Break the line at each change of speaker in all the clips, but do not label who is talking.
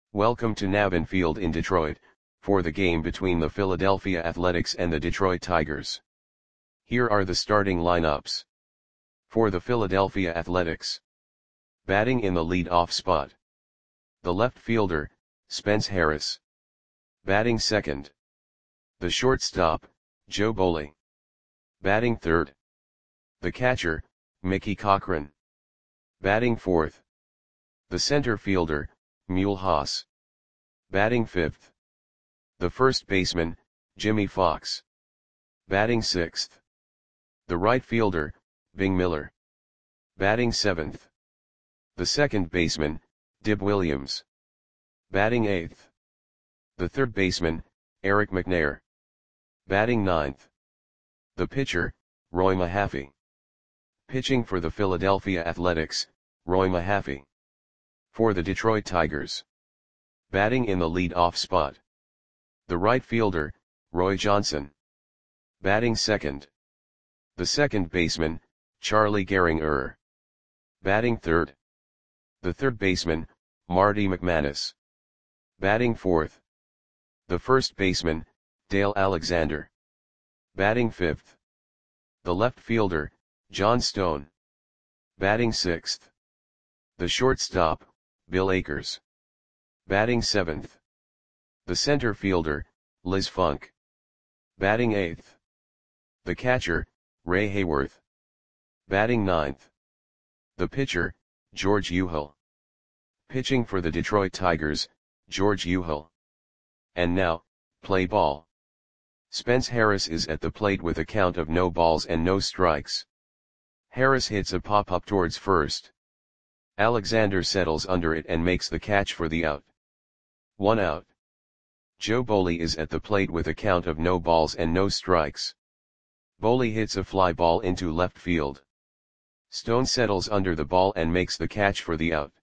Welcome to Navin Field in Detroit, for the game between the Philadelphia Athletics and the Detroit Tigers. Here are the starting lineups. For the Philadelphia Athletics. Batting in the lead-off spot. The left fielder, Spence Harris. Batting second. The shortstop, Joe Boley. Batting third. The catcher, Mickey Cochrane. Batting fourth. The center fielder, Mule Haas. Batting fifth. The first baseman, Jimmy Fox. Batting sixth. The right fielder, Bing Miller. Batting seventh. The second baseman, Dib Williams. Batting eighth. The third baseman, Eric McNair. Batting ninth. The pitcher, Roy Mahaffey. Pitching for the Philadelphia Athletics, Roy Mahaffey. For the Detroit Tigers. Batting in the lead-off spot. The right fielder, Roy Johnson. Batting second. The second baseman, Charlie Gehringer. Batting third. The third baseman, Marty McManus. Batting fourth. The first baseman, Dale Alexander. Batting fifth. The left fielder, John Stone. Batting sixth. The shortstop, Bill Akers. Batting seventh. The center fielder, Liz Funk. Batting eighth. The catcher, Ray Hayworth. Batting ninth. The pitcher, George Uhill. Pitching for the Detroit Tigers, George Uhill. And now, play ball. Spence Harris is at the plate with a count of no balls and no strikes. Harris hits a pop-up towards first. Alexander settles under it and makes the catch for the out. 1 out. Joe Boley is at the plate with a count of no balls and no strikes. Boley hits a fly ball into left field. Stone settles under the ball and makes the catch for the out.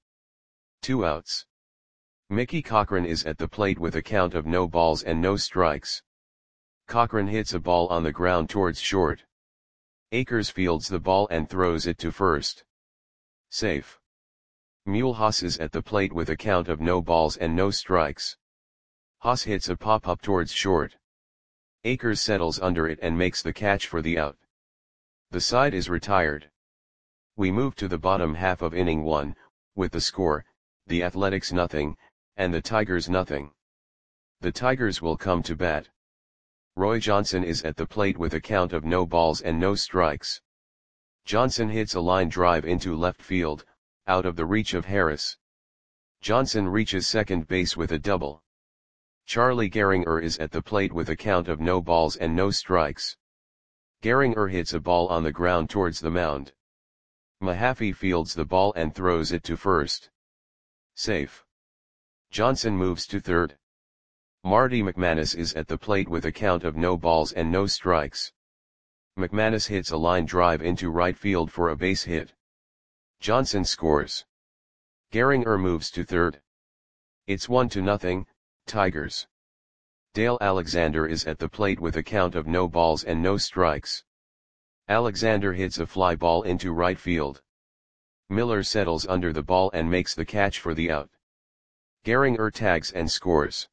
2 outs. Mickey Cochrane is at the plate with a count of no balls and no strikes. Cochrane hits a ball on the ground towards short. Akers fields the ball and throws it to first. Safe. Mule Haas is at the plate with a count of no balls and no strikes. Haas hits a pop-up towards short. Akers settles under it and makes the catch for the out. The side is retired. We move to the bottom half of inning 1, with the score, the Athletics 0, and the Tigers 0. The Tigers will come to bat. Roy Johnson is at the plate with a count of no balls and no strikes. Johnson hits a line drive into left field, out of the reach of Harris. Johnson reaches second base with a double. Charlie Gehringer is at the plate with a count of no balls and no strikes. Gehringer hits a ball on the ground towards the mound. Mahaffey fields the ball and throws it to first. Safe. Johnson moves to third. Marty McManus is at the plate with a count of no balls and no strikes. McManus hits a line drive into right field for a base hit. Johnson scores. Gehringer moves to third. It's 1-0, Tigers. Dale Alexander is at the plate with a count of no balls and no strikes. Alexander hits a fly ball into right field. Miller settles under the ball and makes the catch for the out. Gehringer tags and scores.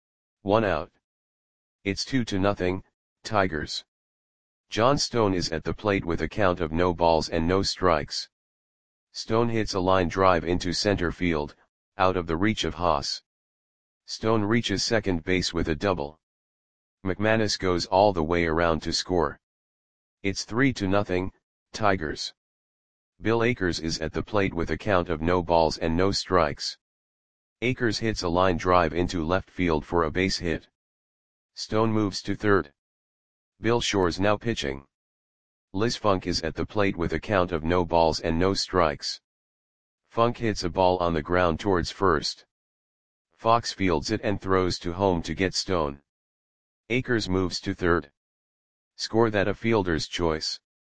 1 out. It's 2-0, Tigers. John Stone is at the plate with a count of no balls and no strikes. Stone hits a line drive into center field, out of the reach of Haas. Stone reaches second base with a double. McManus goes all the way around to score. It's 3-0, Tigers. Bill Akers is at the plate with a count of no balls and no strikes. Akers hits a line drive into left field for a base hit. Stone moves to third. Bill Shore's now pitching. Liz Funk is at the plate with a count of no balls and no strikes. Funk hits a ball on the ground towards first. Fox fields it and throws to home to get Stone. Akers moves to third. Score that a fielder's choice.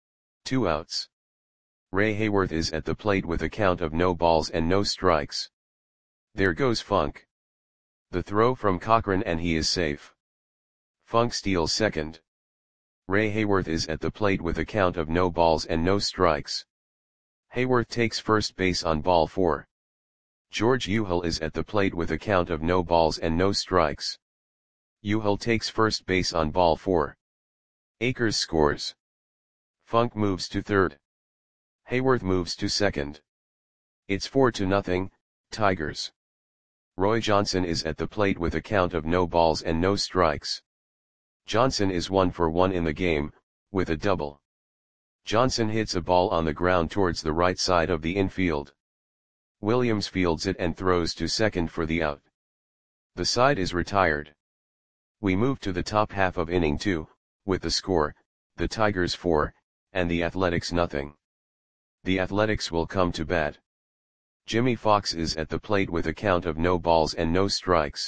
2 outs. Ray Hayworth is at the plate with a count of no balls and no strikes. There goes Funk. The throw from Cochrane and he is safe. Funk steals second. Ray Hayworth is at the plate with a count of no balls and no strikes. Hayworth takes first base on ball 4. George Uhel is at the plate with a count of no balls and no strikes. Uhel takes first base on ball 4. Akers scores. Funk moves to third. Hayworth moves to second. It's 4-0, Tigers. Roy Johnson is at the plate with a count of no balls and no strikes. Johnson is 1 for 1 in the game, with a double. Johnson hits a ball on the ground towards the right side of the infield. Williams fields it and throws to second for the out. The side is retired. We move to the top half of inning 2, with the score, the Tigers 4, and the Athletics nothing. The Athletics will come to bat. Jimmy Fox is at the plate with a count of no balls and no strikes.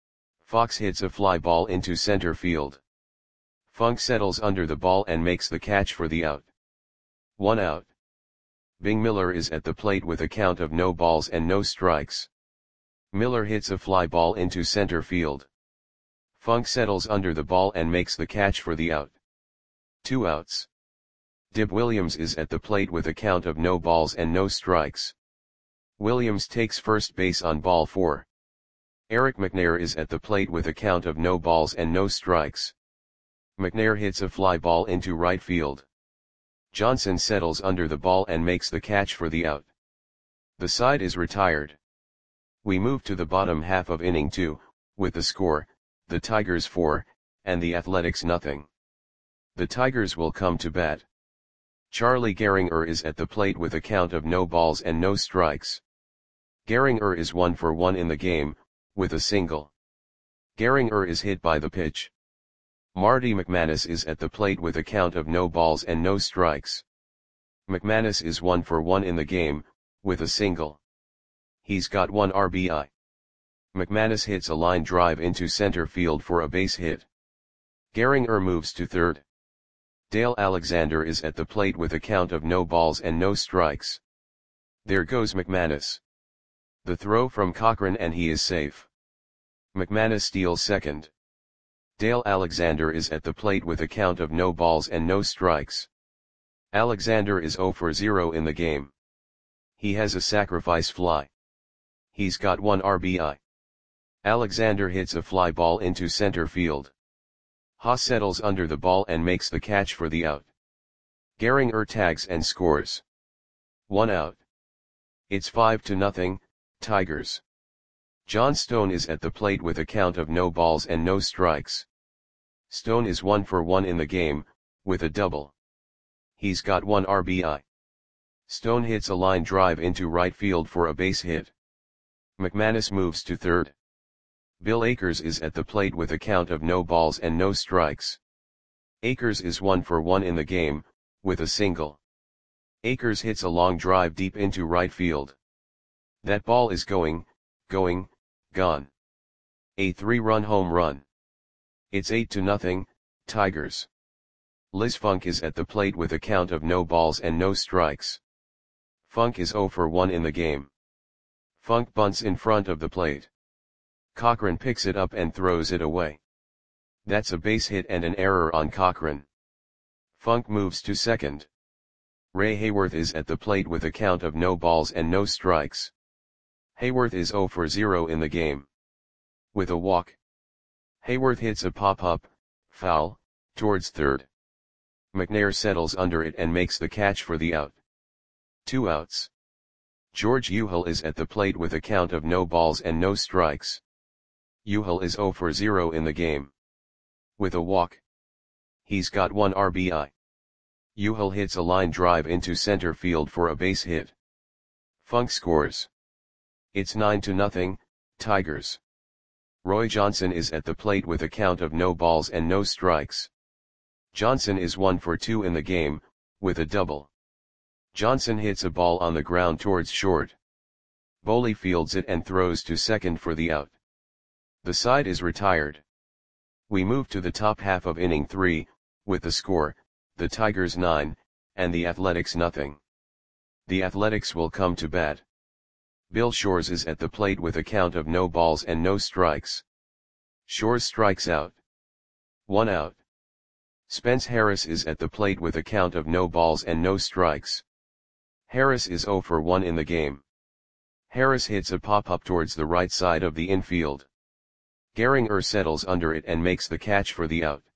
Fox hits a fly ball into center field. Funk settles under the ball and makes the catch for the out. 1 out. Bing Miller is at the plate with a count of no balls and no strikes. Miller hits a fly ball into center field. Funk settles under the ball and makes the catch for the out. 2 outs. Dib Williams is at the plate with a count of no balls and no strikes. Williams takes first base on ball 4. Eric McNair is at the plate with a count of no balls and no strikes. McNair hits a fly ball into right field. Johnson settles under the ball and makes the catch for the out. The side is retired. We move to the bottom half of inning 2, with the score, the Tigers 4, and the Athletics nothing. The Tigers will come to bat. Charlie Gehringer is at the plate with a count of no balls and no strikes. Gehringer is 1 for 1 in the game, with a single. Gehringer is hit by the pitch. Marty McManus is at the plate with a count of no balls and no strikes. McManus is 1 for 1 in the game, with a single. He's got 1 RBI. McManus hits a line drive into center field for a base hit. Gehringer moves to third. Dale Alexander is at the plate with a count of no balls and no strikes. There goes McManus. The throw from Cochran and he is safe. McManus steals second. Dale Alexander is at the plate with a count of no balls and no strikes. Alexander is 0 for 0 in the game. He has a sacrifice fly. He's got 1 RBI. Alexander hits a fly ball into center field. Haas settles under the ball and makes the catch for the out. Gehringer tags and scores. 1 out. It's 5-0, Tigers. John Stone is at the plate with a count of no balls and no strikes. Stone is 1 for 1 in the game, with a double. He's got 1 RBI. Stone hits a line drive into right field for a base hit. McManus moves to third. Bill Akers is at the plate with a count of no balls and no strikes. Akers is 1 for 1 in the game, with a single. Akers hits a long drive deep into right field. That ball is gone. A 3-run home run. It's 8-0, Tigers. Liz Funk is at the plate with a count of no balls and no strikes. Funk is 0 for 1 in the game. Funk bunts in front of the plate. Cochran picks it up and throws it away. That's a base hit and an error on Cochran. Funk moves to second. Ray Hayworth is at the plate with a count of no balls and no strikes. Hayworth is 0 for 0 in the game. With a walk. Hayworth hits a pop-up, foul, towards third. McNair settles under it and makes the catch for the out. 2 outs. George Uhel is at the plate with a count of no balls and no strikes. Uhel is 0 for 0 in the game. With a walk. He's got 1 RBI. Uhel hits a line drive into center field for a base hit. Funk scores. It's 9-0, Tigers. Roy Johnson is at the plate with a count of no balls and no strikes. Johnson is 1 for 2 in the game, with a double. Johnson hits a ball on the ground towards short. Boley fields it and throws to second for the out. The side is retired. We move to the top half of inning 3, with the score, the Tigers 9, and the Athletics nothing. The Athletics will come to bat. Bill Shores is at the plate with a count of no balls and no strikes. Shores strikes out. 1 out. Spence Harris is at the plate with a count of no balls and no strikes. Harris is 0 for 1 in the game. Harris hits a pop-up towards the right side of the infield. Gehringer settles under it and makes the catch for the out.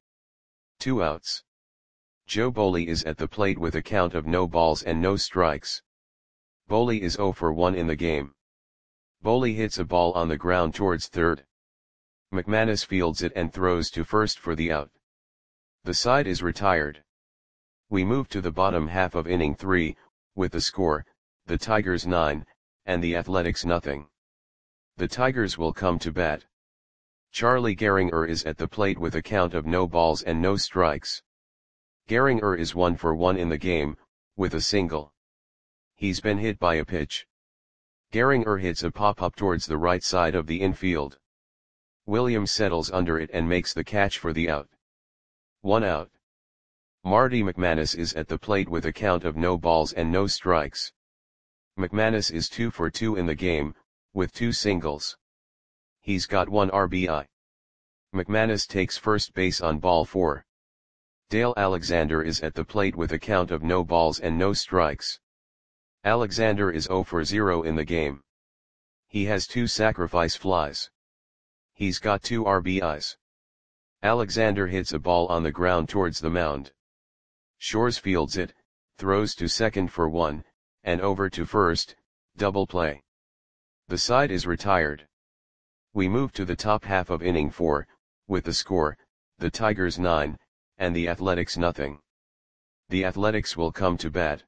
2 outs. Joe Boley is at the plate with a count of no balls and no strikes. Boley is 0 for 1 in the game. Boley hits a ball on the ground towards third. McManus fields it and throws to first for the out. The side is retired. We move to the bottom half of inning 3, with the score, the Tigers 9, and the Athletics nothing. The Tigers will come to bat. Charlie Gehringer is at the plate with a count of no balls and no strikes. Gehringer is 1 for 1 in the game, with a single. He's been hit by a pitch. Gehringer hits a pop-up towards the right side of the infield. Williams settles under it and makes the catch for the out. 1 out. Marty McManus is at the plate with a count of no balls and no strikes. McManus is 2 for 2 in the game, with 2 singles. He's got 1 RBI. McManus takes first base on ball 4. Dale Alexander is at the plate with a count of no balls and no strikes. Alexander is 0 for 0 in the game. He has 2 sacrifice flies. He's got 2 RBIs. Alexander hits a ball on the ground towards the mound. Shores fields it, throws to second for 1, and over to first, double play. The side is retired. We move to the top half of inning 4, with the score, the Tigers 9, and the Athletics nothing. The Athletics will come to bat.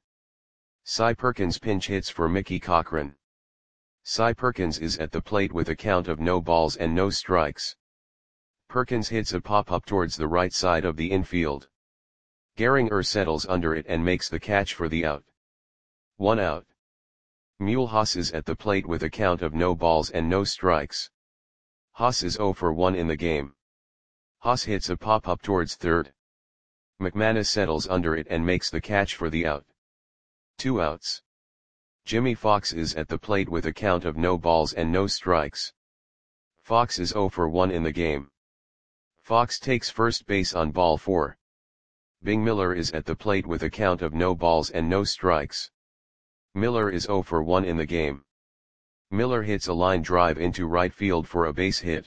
Cy Perkins pinch hits for Mickey Cochran. Cy Perkins is at the plate with a count of no balls and no strikes. Perkins hits a pop-up towards the right side of the infield. Gehringer settles under it and makes the catch for the out. 1 out. Mule Haas is at the plate with a count of no balls and no strikes. Haas is 0 for 1 in the game. Haas hits a pop-up towards third. McManus settles under it and makes the catch for the out. 2 outs. Jimmy Fox is at the plate with a count of no balls and no strikes. Fox is 0 for 1 in the game. Fox takes first base on ball 4. Bing Miller is at the plate with a count of no balls and no strikes. Miller is 0 for 1 in the game. Miller hits a line drive into right field for a base hit.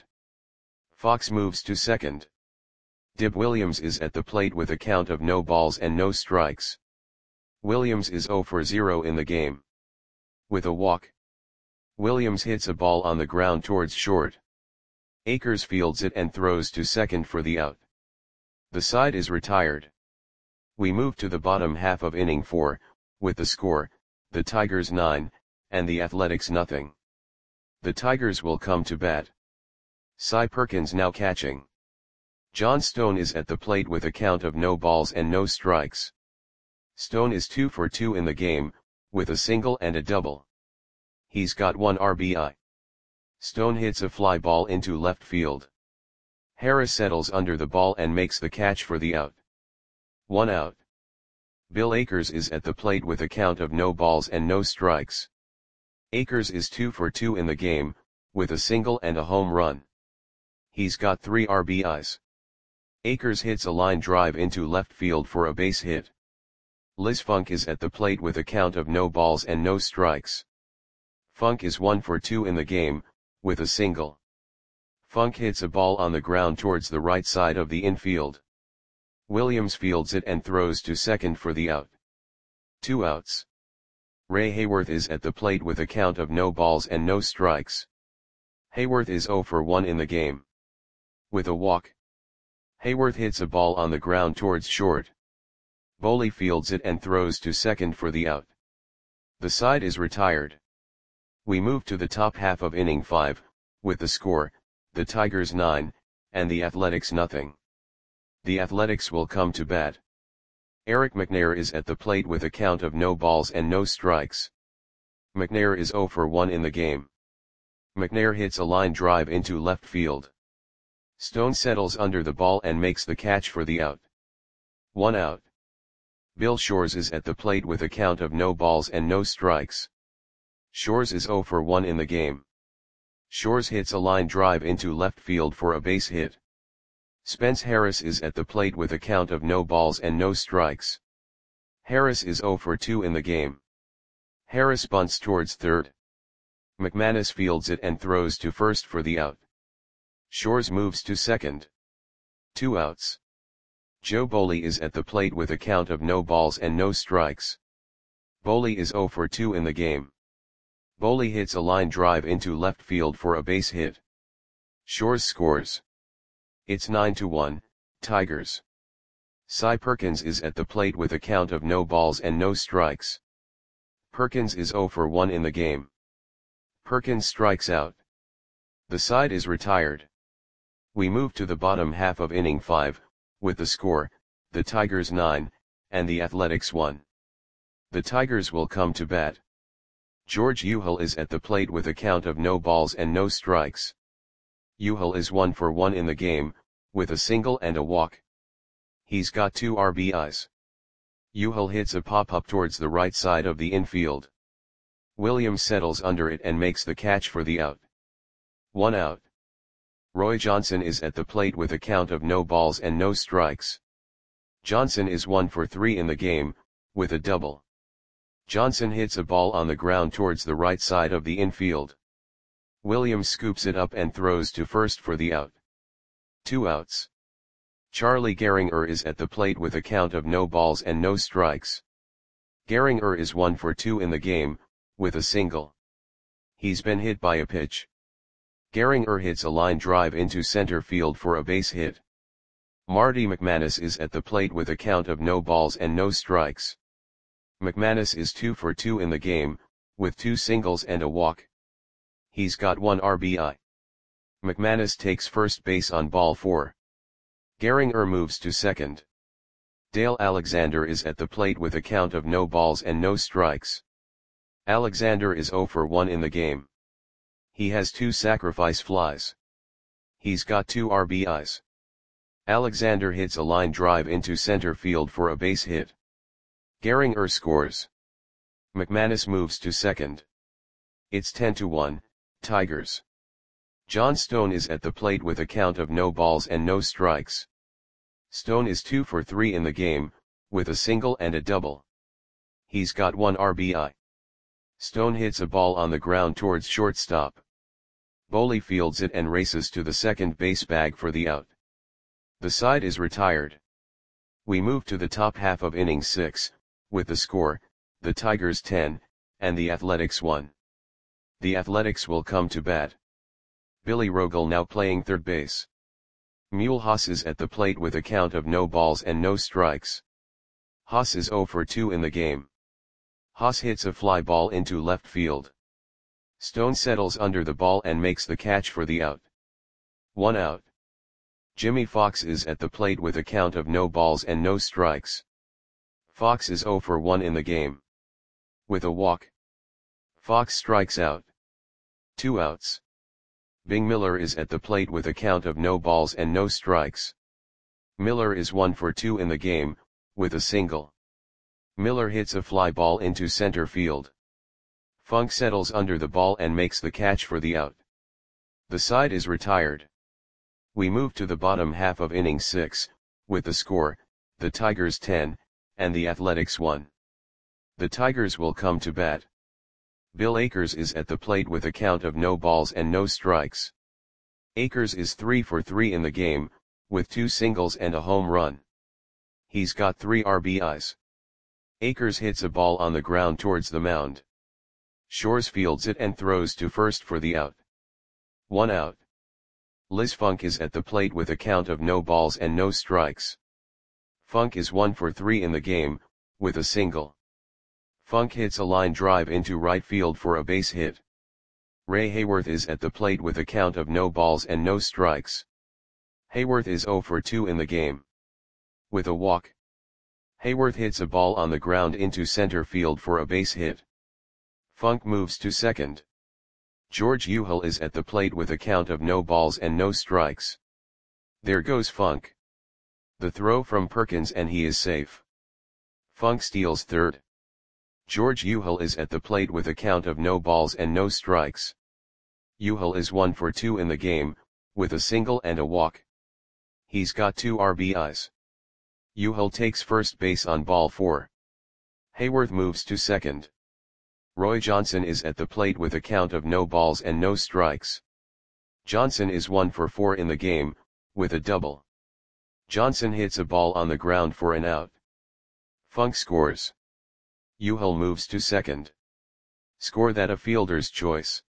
Fox moves to second. Dib Williams is at the plate with a count of no balls and no strikes. Williams is 0 for 0 in the game. With a walk. Williams hits a ball on the ground towards short. Akers fields it and throws to second for the out. The side is retired. We move to the bottom half of inning 4, with the score, the Tigers 9, and the Athletics nothing. The Tigers will come to bat. Cy Perkins now catching. John Stone is at the plate with a count of no balls and no strikes. Stone is 2 for 2 in the game, with a single and a double. He's got 1 RBI. Stone hits a fly ball into left field. Harris settles under the ball and makes the catch for the out. 1 out. Bill Akers is at the plate with a count of no balls and no strikes. Akers is 2 for 2 in the game, with a single and a home run. He's got 3 RBIs. Akers hits a line drive into left field for a base hit. Liz Funk is at the plate with a count of no balls and no strikes. Funk is 1 for 2 in the game, with a single. Funk hits a ball on the ground towards the right side of the infield. Williams fields it and throws to second for the out. 2 outs. Ray Hayworth is at the plate with a count of no balls and no strikes. Hayworth is 0 for 1 in the game. With a walk. Hayworth hits a ball on the ground towards short. Boley fields it and throws to second for the out. The side is retired. We move to the top half of inning 5, with the score, the Tigers 9, and the Athletics nothing. The Athletics will come to bat. Eric McNair is at the plate with a count of no balls and no strikes. McNair is 0 for 1 in the game. McNair hits a line drive into left field. Stone settles under the ball and makes the catch for the out. 1 out. Bill Shores is at the plate with a count of no balls and no strikes. Shores is 0 for 1 in the game. Shores hits a line drive into left field for a base hit. Spence Harris is at the plate with a count of no balls and no strikes. Harris is 0 for 2 in the game. Harris bunts towards third. McManus fields it and throws to first for the out. Shores moves to second. 2 outs. Joe Boley is at the plate with a count of no balls and no strikes. Boley is 0 for 2 in the game. Boley hits a line drive into left field for a base hit. Shores scores. It's 9-1, Tigers. Cy Perkins is at the plate with a count of no balls and no strikes. Perkins is 0 for 1 in the game. Perkins strikes out. The side is retired. We move to the bottom half of inning 5, with the score, the Tigers 9, and the Athletics 1. The Tigers will come to bat. George Uhel is at the plate with a count of no balls and no strikes. Uhel is 1 for 1 in the game, with a single and a walk. He's got 2 RBIs. Uhel hits a pop-up towards the right side of the infield. Williams settles under it and makes the catch for the out. 1 out. Roy Johnson is at the plate with a count of no balls and no strikes. Johnson is 1 for 3 in the game, with a double. Johnson hits a ball on the ground towards the right side of the infield. Williams scoops it up and throws to first for the out. 2 outs. Charlie Gehringer is at the plate with a count of no balls and no strikes. Gehringer is 1 for 2 in the game, with a single. He's been hit by a pitch. Gehringer hits a line drive into center field for a base hit. Marty McManus is at the plate with a count of no balls and no strikes. McManus is 2 for 2 in the game, with 2 singles and a walk. He's got 1 RBI. McManus takes first base on ball 4. Gehringer moves to second. Dale Alexander is at the plate with a count of no balls and no strikes. Alexander is 0 for 1 in the game. He has 2 sacrifice flies. He's got 2 RBIs. Alexander hits a line drive into center field for a base hit. Gehringer scores. McManus moves to second. It's 10-1, Tigers. John Stone is at the plate with a count of no balls and no strikes. Stone is 2 for 3 in the game, with a single and a double. He's got 1 RBI. Stone hits a ball on the ground towards shortstop. Boley fields it and races to the second base bag for the out. The side is retired. We move to the top half of inning 6, with the score, the Tigers 10, and the Athletics 1. The Athletics will come to bat. Billy Rogel now playing third base. Mule Haas is at the plate with a count of no balls and no strikes. Haas is 0 for 2 in the game. Haas hits a fly ball into left field. Stone settles under the ball and makes the catch for the out. 1 out. Jimmy Fox is at the plate with a count of no balls and no strikes. Fox is 0 for 1 in the game. With a walk. Fox strikes out. 2 outs. Bing Miller is at the plate with a count of no balls and no strikes. Miller is 1 for 2 in the game, with a single. Miller hits a fly ball into center field. Funk settles under the ball and makes the catch for the out. The side is retired. We move to the bottom half of inning 6, with the score, the Tigers 10, and the Athletics 1. The Tigers will come to bat. Bill Akers is at the plate with a count of no balls and no strikes. Akers is 3 for 3 in the game, with 2 singles and a home run. He's got 3 RBIs. Akers hits a ball on the ground towards the mound. Shores fields it and throws to first for the out. 1 out. Liz Funk is at the plate with a count of no balls and no strikes. Funk is 1 for 3 in the game, with a single. Funk hits a line drive into right field for a base hit. Ray Hayworth is at the plate with a count of no balls and no strikes. Hayworth is 0 for 2 in the game. With a walk. Hayworth hits a ball on the ground into center field for a base hit. Funk moves to second. George Uhel is at the plate with a count of no balls and no strikes. There goes Funk. The throw from Perkins and he is safe. Funk steals third. George Uhel is at the plate with a count of no balls and no strikes. Uhel is 1 for 2 in the game, with a single and a walk. He's got 2 RBIs. Uhel takes first base on ball 4. Hayworth moves to second. Roy Johnson is at the plate with a count of no balls and no strikes. Johnson is 1 for 4 in the game, with a double. Johnson hits a ball on the ground for an out. Funk scores. Euchel moves to second. Score that a fielder's choice.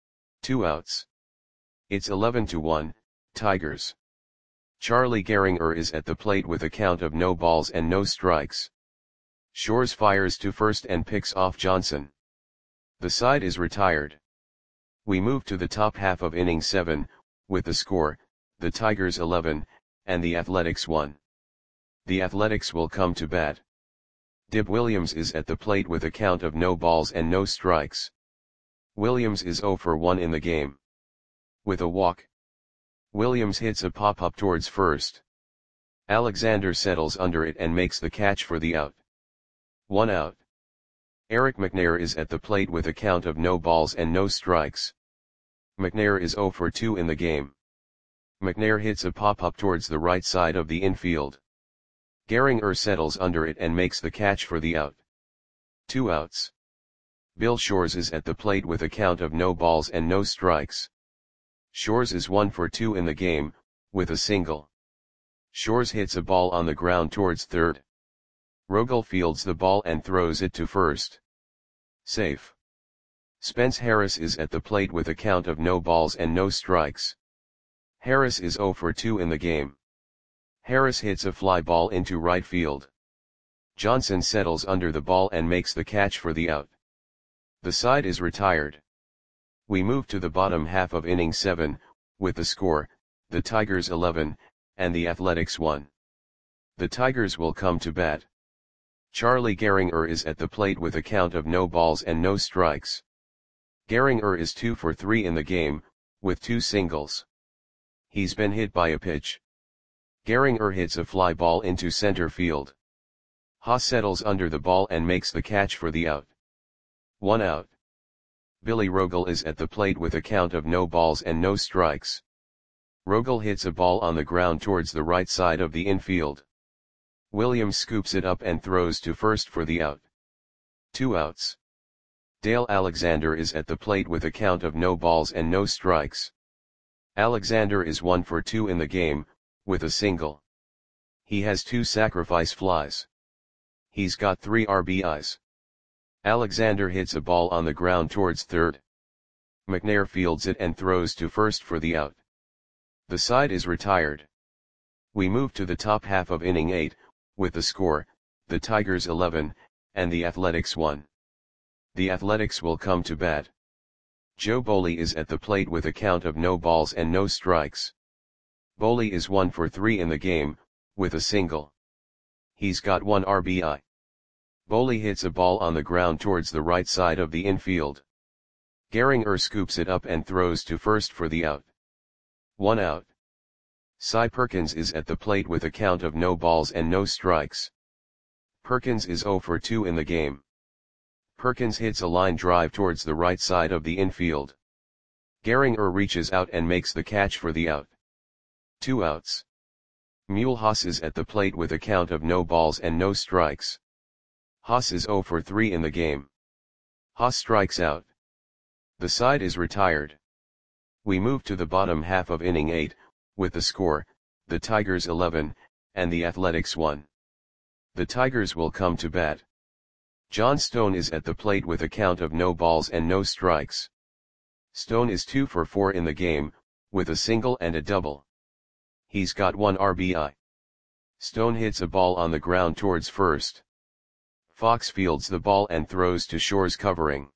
2 outs. It's 11-1, Tigers. Charlie Gehringer is at the plate with a count of no balls and no strikes. Shores fires to first and picks off Johnson. The side is retired. We move to the top half of inning 7, with the score, the Tigers 11, and the Athletics 1. The Athletics will come to bat. Dib Williams is at the plate with a count of no balls and no strikes. Williams is 0 for 1 in the game. With a walk, Williams hits a pop-up towards first. Alexander settles under it and makes the catch for the out. 1 out. Eric McNair is at the plate with a count of no balls and no strikes. McNair is 0 for 2 in the game. McNair hits a pop-up towards the right side of the infield. Gehringer settles under it and makes the catch for the out. 2 outs. Bill Shores is at the plate with a count of no balls and no strikes. Shores is 1 for 2 in the game, with a single. Shores hits a ball on the ground towards third. Rogel fields the ball and throws it to first. Safe. Spence Harris is at the plate with a count of no balls and no strikes. Harris is 0 for 2 in the game. Harris hits a fly ball into right field. Johnson settles under the ball and makes the catch for the out. The side is retired. We move to the bottom half of inning 7, with the score, the Tigers 11, and the Athletics 1. The Tigers will come to bat. Charlie Gehringer is at the plate with a count of no balls and no strikes. Gehringer is 2 for 3 in the game, with 2 singles. He's been hit by a pitch. Gehringer hits a fly ball into center field. Haas settles under the ball and makes the catch for the out. 1 out. Billy Rogel is at the plate with a count of no balls and no strikes. Rogel hits a ball on the ground towards the right side of the infield. Williams scoops it up and throws to first for the out. 2 outs. Dale Alexander is at the plate with a count of no balls and no strikes. Alexander is 1 for 2 in the game, with a single. He has 2 sacrifice flies. He's got 3 RBIs. Alexander hits a ball on the ground towards third. McNair fields it and throws to first for the out. The side is retired. We move to the top half of inning 8, with the score, the Tigers 11, and the Athletics 1. The Athletics will come to bat. Joe Boley is at the plate with a count of no balls and no strikes. Boley is 1 for 3 in the game, with a single. He's got 1 RBI. Boley hits a ball on the ground towards the right side of the infield. Gehringer scoops it up and throws to first for the out. 1 out. Cy Perkins is at the plate with a count of no balls and no strikes. Perkins is 0 for 2 in the game. Perkins hits a line drive towards the right side of the infield. Gehringer reaches out and makes the catch for the out. 2 outs. Mule Haas is at the plate with a count of no balls and no strikes. Haas is 0 for 3 in the game. Haas strikes out. The side is retired. We move to the bottom half of inning 8, with the score, the Tigers 11, and the Athletics 1. The Tigers will come to bat. John Stone is at the plate with a count of no balls and no strikes. Stone is 2 for 4 in the game, with a single and a double. He's got 1 RBI. Stone hits a ball on the ground towards first. Fox fields the ball and throws to Shores covering.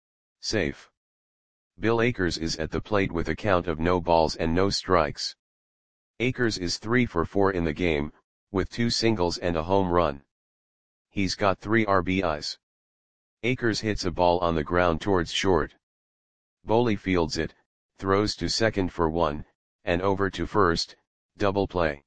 Safe. Bill Akers is at the plate with a count of no balls and no strikes. Akers is 3 for 4 in the game, with 2 singles and a home run. He's got 3 RBIs. Akers hits a ball on the ground towards short. Boley fields it, throws to second for 1, and over to first, double play.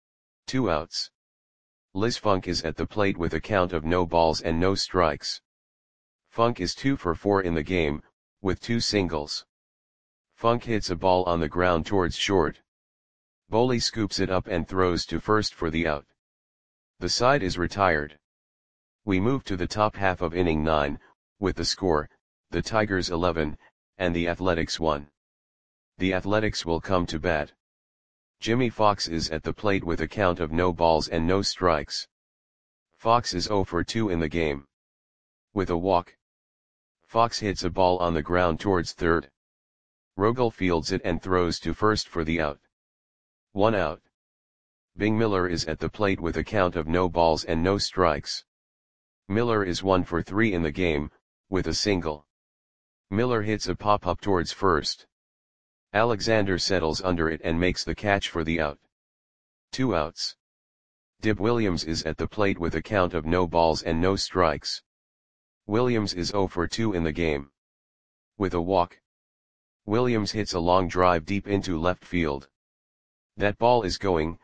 2 outs. Liz Funk is at the plate with a count of no balls and no strikes. Funk is 2 for 4 in the game, with 2 singles. Funk hits a ball on the ground towards short. Boley scoops it up and throws to first for the out. The side is retired. We move to the top half of inning 9, with the score, the Tigers 11, and the Athletics 1. The Athletics will come to bat. Jimmy Fox is at the plate with a count of no balls and no strikes. Fox is 0 for 2 in the game. With a walk, Fox hits a ball on the ground towards third. Rogel fields it and throws to first for the out. 1 out. Bing Miller is at the plate with a count of no balls and no strikes. Miller is 1 for 3 in the game, with a single. Miller hits a pop-up towards first. Alexander settles under it and makes the catch for the out. 2 outs. Dib Williams is at the plate with a count of no balls and no strikes. Williams is 0 for 2 in the game. With a walk, Williams hits a long drive deep into left field. That ball is gone.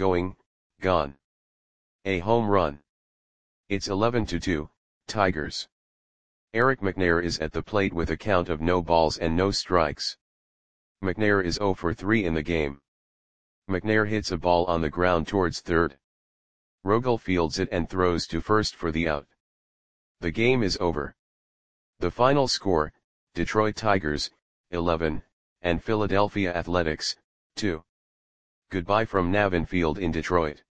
A home run. It's 11-2, Tigers. Eric McNair is at the plate with a count of no balls and no strikes. McNair is 0 for 3 in the game. McNair hits a ball on the ground towards third. Rogel fields it and throws to first for the out. The game is over. The final score, Detroit Tigers, 11, and Philadelphia Athletics, 2. Goodbye from Navin Field in Detroit.